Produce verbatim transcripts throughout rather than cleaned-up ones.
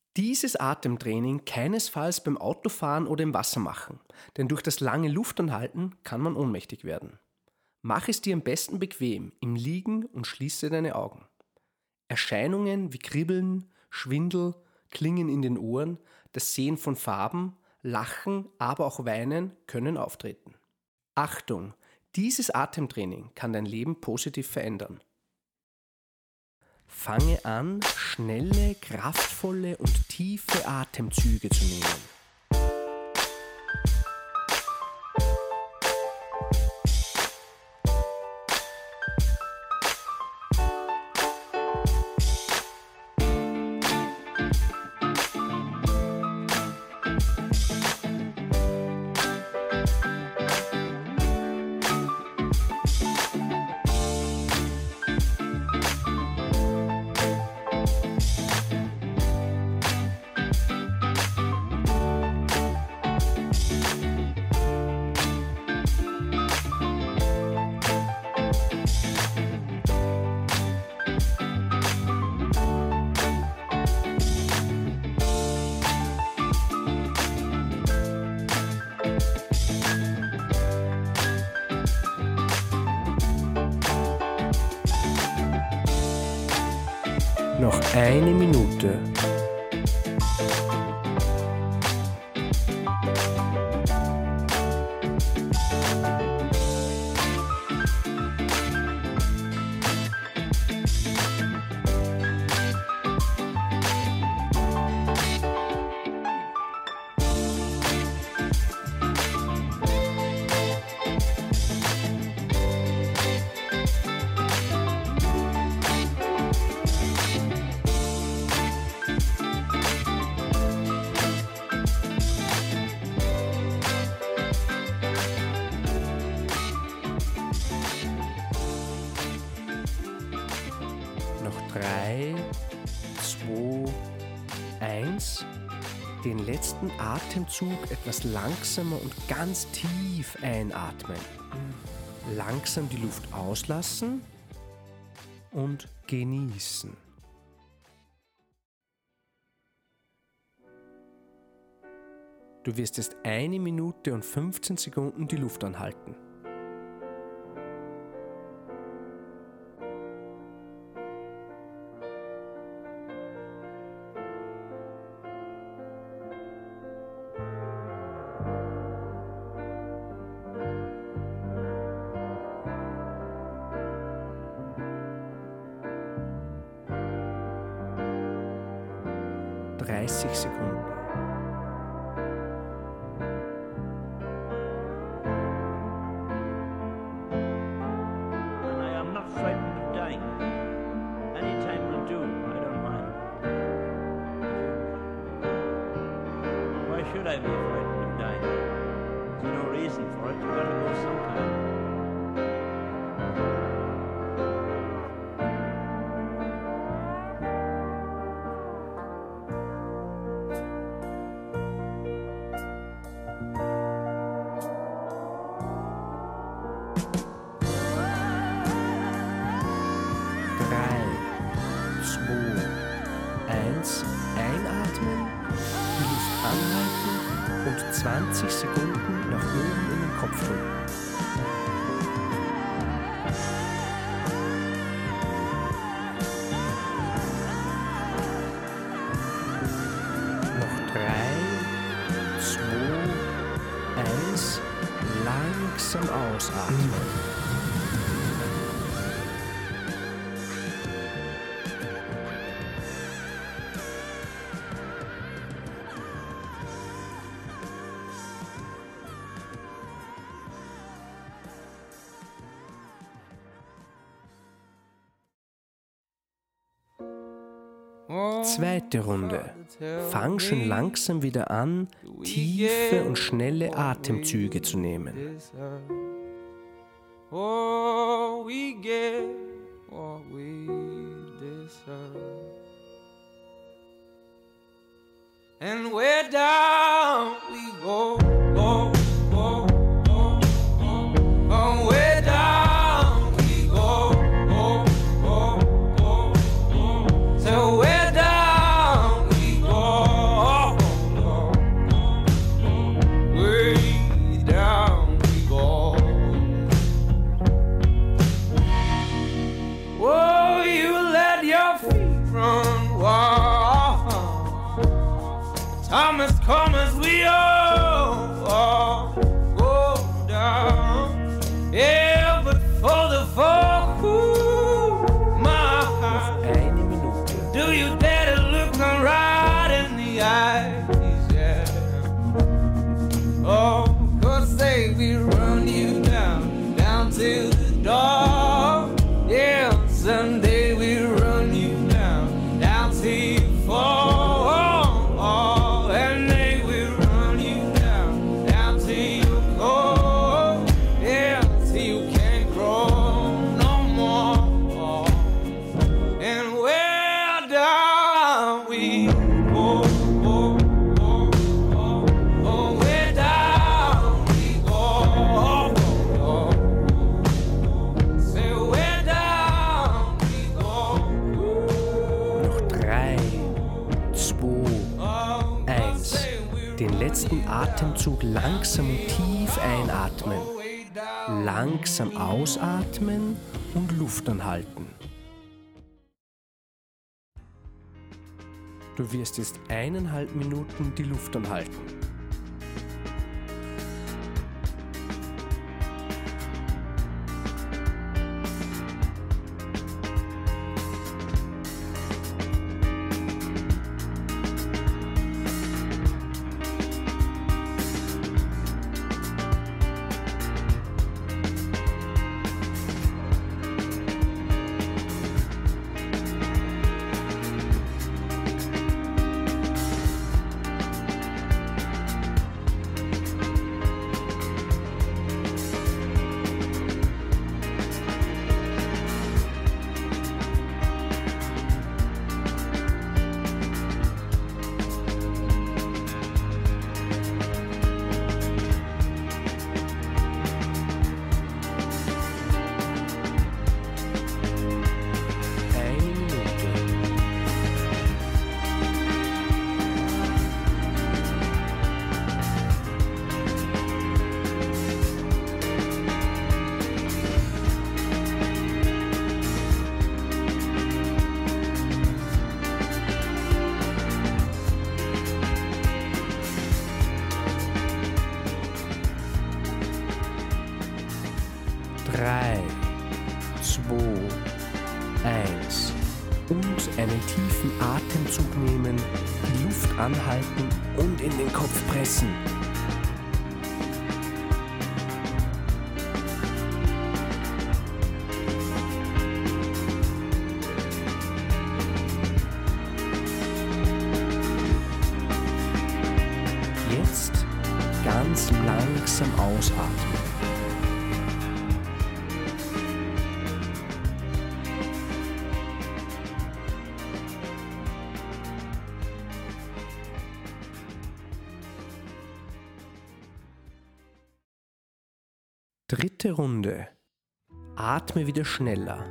Dieses Atemtraining keinesfalls beim Autofahren oder im Wasser machen, denn durch das lange Luftanhalten kann man ohnmächtig werden. Mach es dir am besten bequem im Liegen und schließe deine Augen. Erscheinungen wie Kribbeln, Schwindel, Klingen in den Ohren, das Sehen von Farben, Lachen, aber auch Weinen können auftreten. Achtung! Dieses Atemtraining kann dein Leben positiv verändern. Fange an, schnelle, kraftvolle und tiefe Atemzüge zu nehmen. Noch eine Minute. drei, zwei, eins. Den letzten Atemzug etwas langsamer und ganz tief einatmen. Langsam die Luft auslassen und genießen. Du wirst jetzt eine Minute und fünfzehn Sekunden die Luft anhalten. dreißig Sekunden. And I am not frightened of dying. Any time will do, I don't mind. Why should I be frightened of dying? There's no reason for it, you've got to go sometime. Einatmen, die Luft anhalten und zwanzig Sekunden nach oben in den Kopf drücken. Noch drei, zwei, eins, langsam ausatmen. Zweite Runde. Fang schon langsam wieder an, tiefe und schnelle Atemzüge zu nehmen. Oh, we get what we deserve. And where down we go, go, go, go, go. Oh, where down we go, go, go, go, go. So where down we go. must come as we all, all go down. Yeah, but for the folk who my heart, Eine Minute. do you dare to look them right in the eyes? Yeah. Oh, cause they will run you down, down to the door. Yeah, someday we'll run you down, down till you fall. And they will run you down, down till you go. Yeah, till you can't grow no more. And where down we go, go, go, go, oh, where down we go, go, go. Say where down we go. Noch drei, zwei, Oh, eins. say we're Den letzten Atemzug langsam und tief einatmen. way down. Langsam ausatmen und Luft anhalten. Du wirst jetzt eineinhalb Minuten die Luft anhalten. Eine Minute. Drei, zwei, eins. Und einen tiefen Atemzug nehmen, die Luft anhalten und in den Kopf pressen. Jetzt ganz langsam ausatmen. Dritte Runde. Atme wieder schneller.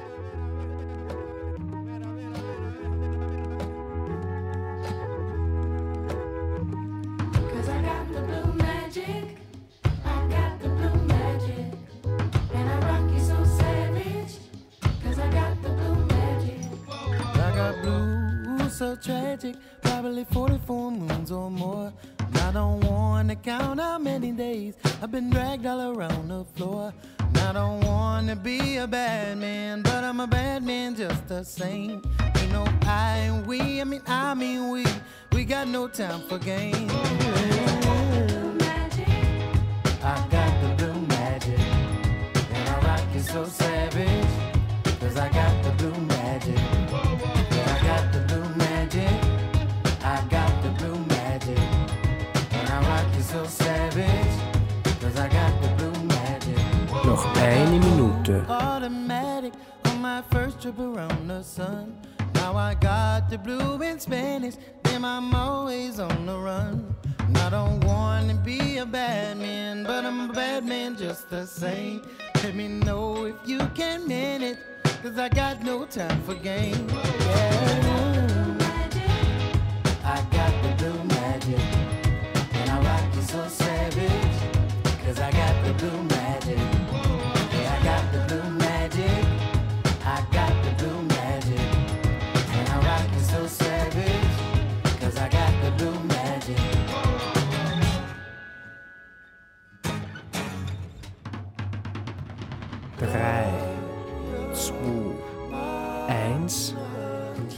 Cause I got the blue magic, I got the blue magic, and I rock you so savage, cause I got the blue magic. I got blue, so tragic, probably forty-four moons or more. I don't wanna count how many days I've been dragged all around the floor. I don't wanna be a bad man, but I'm a bad man just the same. Ain't no I and we, I mean I mean we, we got no time for games. Blue magic, I got the blue magic, and I rock you so savage, cause I got the blue magic. Yeah, I got the blue magic, I got the blue magic, and I rock you so savage, cause I got the blue magic. Noch eine Minute. Automatic on my first trip around the sun. Now I got the blue in Spanish, then I'm always on the run. And I don't wanna be a bad man, but I'm a bad man just the same. Let me know if you can manage, cause I got no time for games. Yeah. I got the blue magic, and I rock you so savage, cause I got the blue magic. Yeah, I got the blue magic, I got the blue magic, and I rock you so savage, cause I got the blue magic.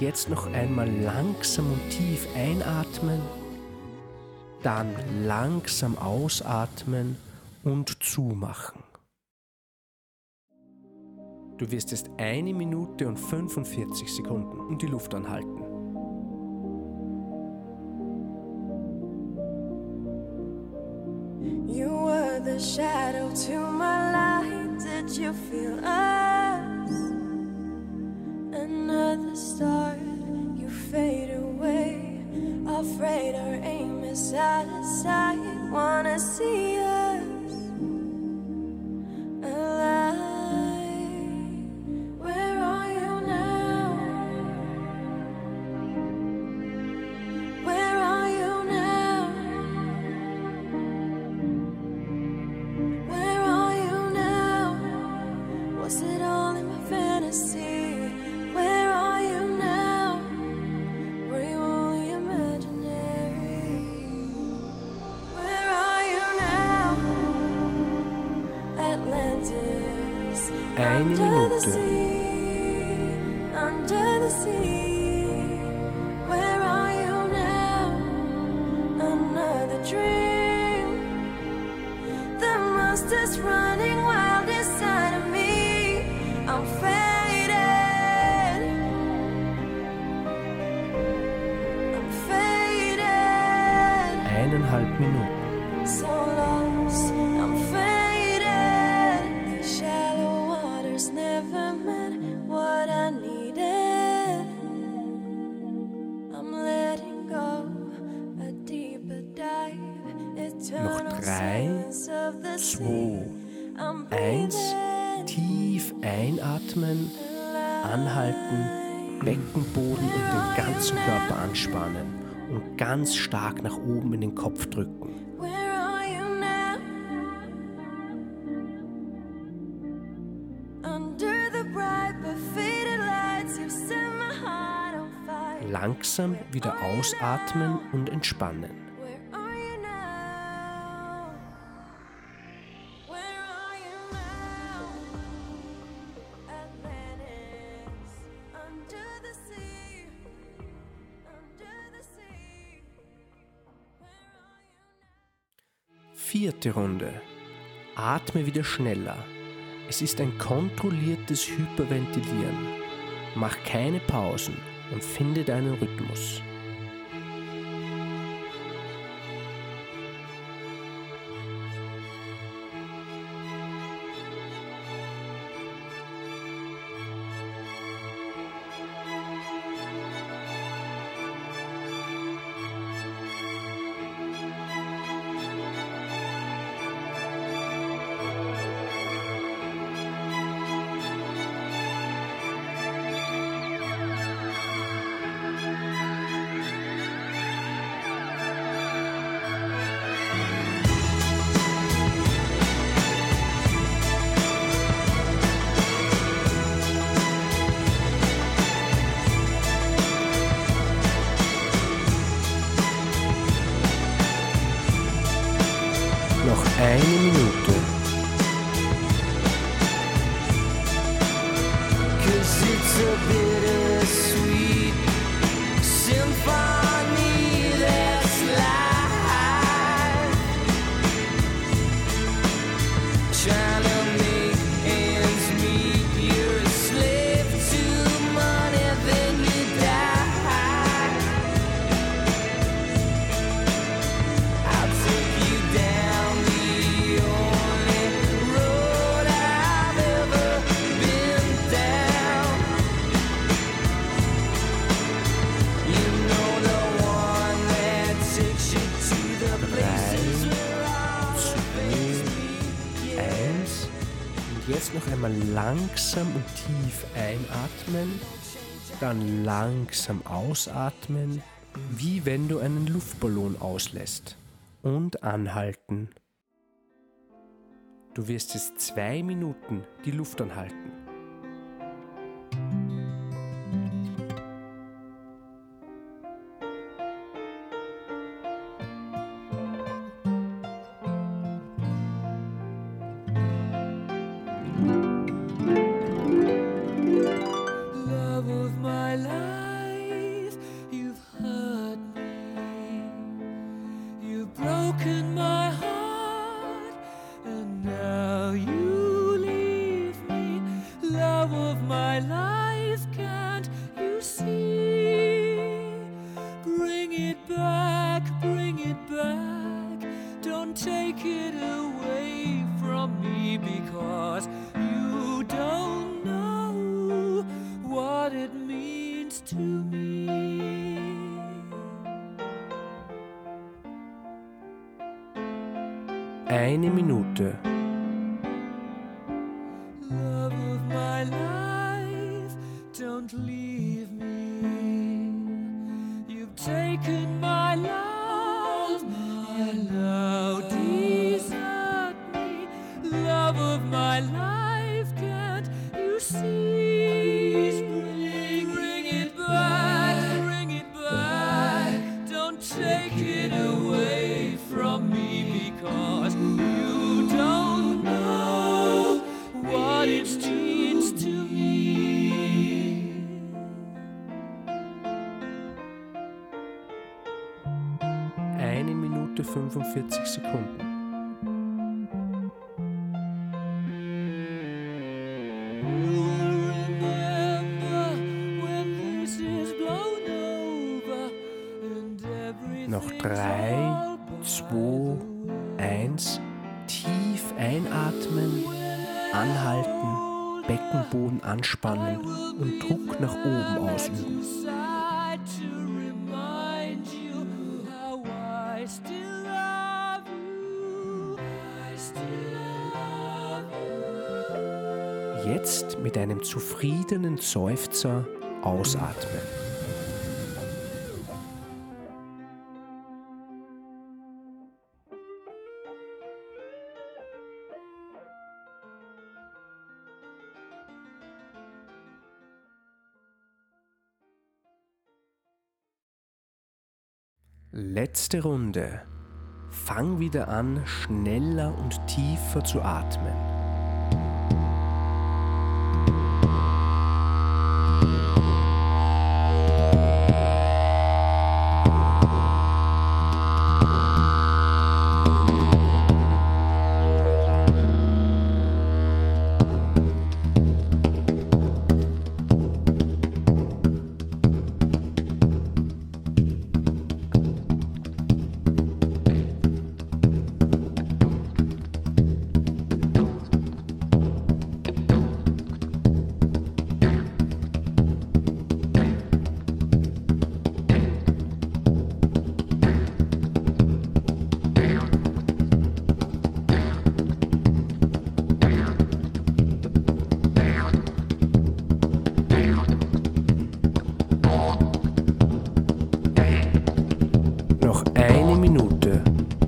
jetzt noch einmal langsam und tief einatmen, dann langsam ausatmen und zumachen. Du wirst jetzt eine Minute und fünfundvierzig Sekunden und die Luft anhalten. You were the shadow to my light. Did you feel us? Another star, you fade away. Afraid our aim is out of sight. Wanna see us alive. Where are you now? Where are you now? Where are you now? Was it all in my fantasy? Where are you now? Were you only imaginary? Where are you now? Atlantis. Eine Under the Minute. sea, under the sea. Where are you now? Another dream. The monster's running wild inside of me. I'm faded. I'm faded. Eineinhalb Minuten. So lost, I'm faded. These shallow waters never meant what I needed. I'm letting go, a deeper dive, eternal Noch drei, silence of the sea. zwei, I'm eins. breathing Tief einatmen, anhalten, Beckenboden und den ganzen Körper anspannen und ganz stark nach oben in den Kopf drücken. Where are you now? Under the bright but faded lights, you set my heart on fire. Langsam wieder ausatmen und entspannen. Where are you now? Where are you now? Atlantis, under the sea, under the sea. Where are you now? Vierte Runde. Atme wieder schneller. Es ist ein kontrolliertes Hyperventilieren. Mach keine Pausen und finde deinen Rhythmus. Noch eine Minute. Cause it's a bittersweet symphony that's life. Trying to make ends meet, you're a slave to money, then you die. I'll take you down the only road I've ever been down. You know the one that takes you to the places where all the things meet. Eins. Und jetzt noch einmal langsam und tief einatmen, dann langsam ausatmen, wie wenn du einen Luftballon auslässt. Und anhalten. Du wirst jetzt zwei Minuten die Luft anhalten. Love of my life. broken my heart, and now you leave me. Love of my life, can't you see? Bring it back, bring it back. Don't take it away from me, because you don't know what it means to me. Eine Minute. Love of my life, don't leave me. You've taken my love, and now desert me. Love of my life, can't you see? Bring, bring it back, bring it back. Don't take it away from me, because you don't know what it means to me. Eine Minute fünfundvierzig Sekunden. Remember when this is blown over and Noch everything's drei, all by zwei, the way. eins. Tief einatmen, anhalten, Beckenboden anspannen und Druck nach oben ausüben. Decide to remind you how I still love you. I still love you. Jetzt mit einem zufriedenen Seufzer ausatmen. Letzte Runde. Fang wieder an, schneller und tiefer zu atmen. Noch eine Minute.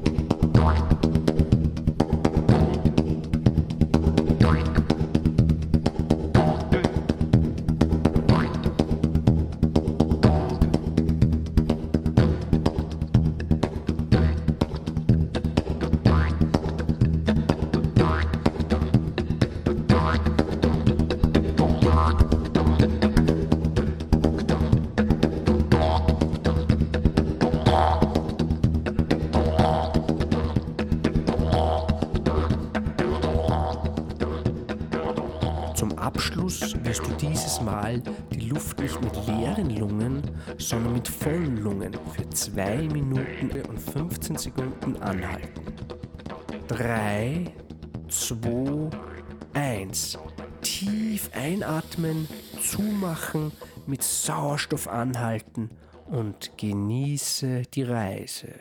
Zum Abschluss wirst du dieses Mal die Luft nicht mit leeren Lungen, sondern mit vollen Lungen für zwei Minuten und fünfzehn Sekunden anhalten. drei, zwei, eins. Tief einatmen, zumachen, mit Sauerstoff anhalten und genieße die Reise.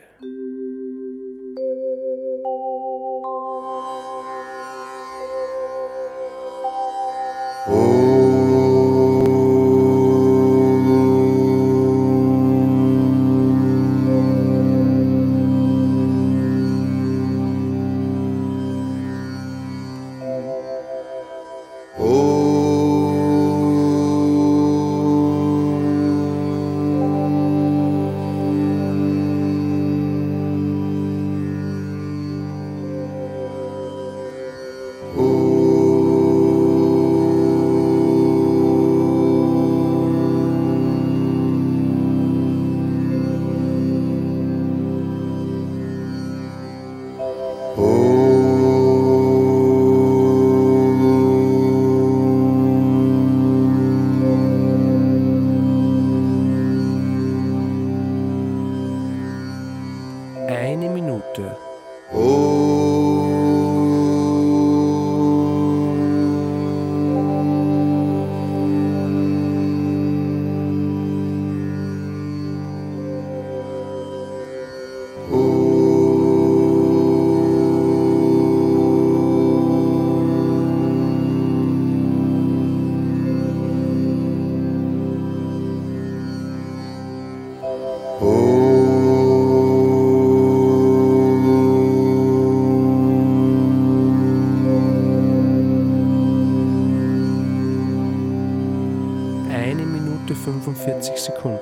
Minute. Eine Minute fünfundvierzig Sekunden.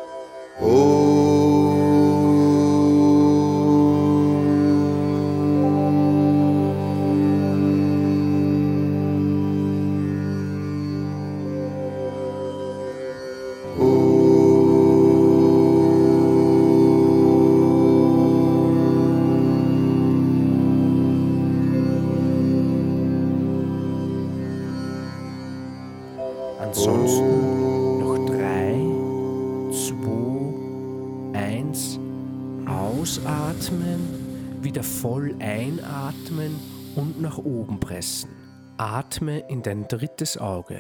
Ansonsten noch drei, zwei, eins, ausatmen, wieder voll einatmen und nach oben pressen. Atme in dein drittes Auge.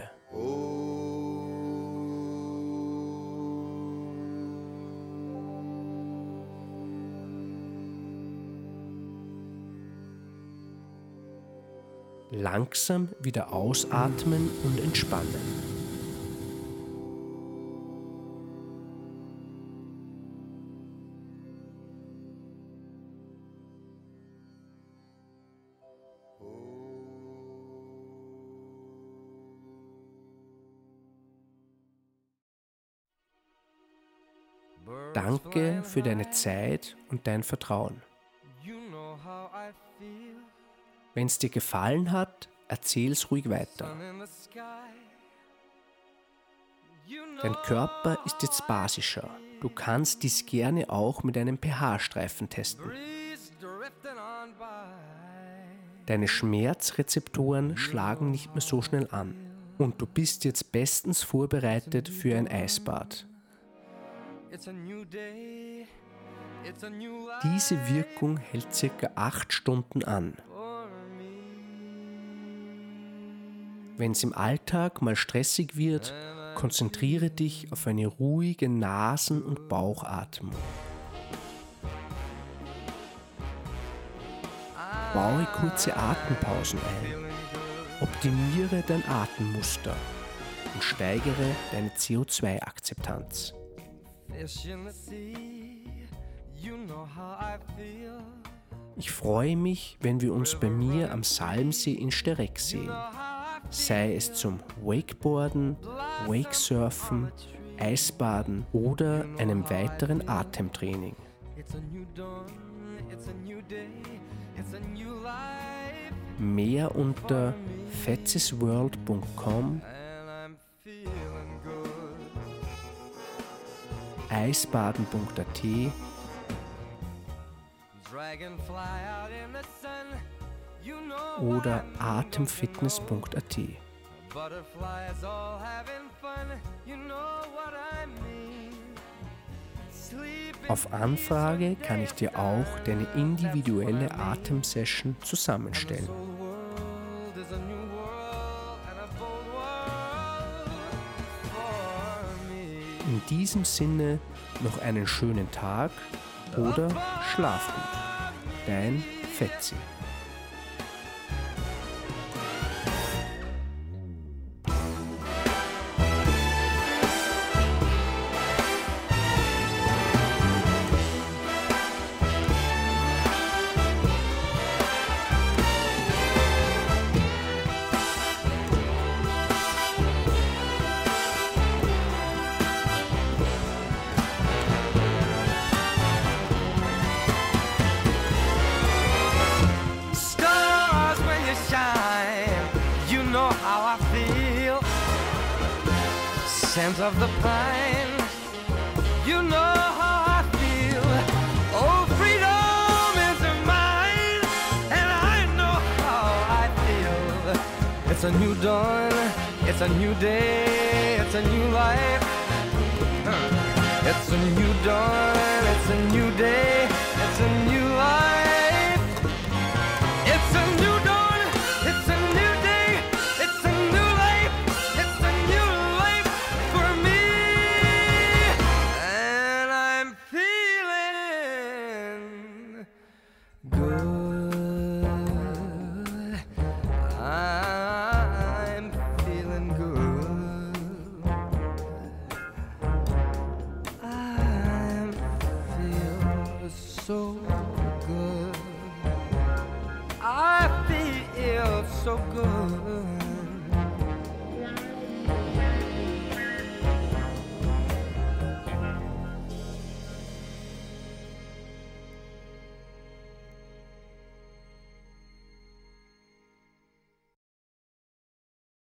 Langsam wieder ausatmen und entspannen. Danke für deine Zeit und dein Vertrauen. Wenn es dir gefallen hat, erzähl's ruhig weiter. Dein Körper ist jetzt basischer. Du kannst dies gerne auch mit einem pH-Streifen testen. Deine Schmerzrezeptoren schlagen nicht mehr so schnell an und du bist jetzt bestens vorbereitet für ein Eisbad. Diese Wirkung hält circa acht Stunden an. Wenn es im Alltag mal stressig wird, konzentriere dich auf eine ruhige Nasen- und Bauchatmung. Baue kurze Atempausen ein, optimiere dein Atemmuster und steigere deine C O zwei Akzeptanz. Ich freue mich, wenn wir uns bei mir am Salmsee in Stereck sehen. Sei es zum Wakeboarden, Wakesurfen, Eisbaden oder einem weiteren Atemtraining. Mehr unter fetzisworld punkt com, eisbaden punkt a t oder atemfitness punkt a t. Auf Anfrage kann ich dir auch deine individuelle Atemsession zusammenstellen. In diesem Sinne noch einen schönen Tag oder schlaf gut. Dein Fetzi. Scent of the pine, you know how I feel. Oh, freedom is mine, and I know how I feel. It's a new dawn, it's a new day, it's a new life. It's a new dawn, it's a new day, it's a new life. so good.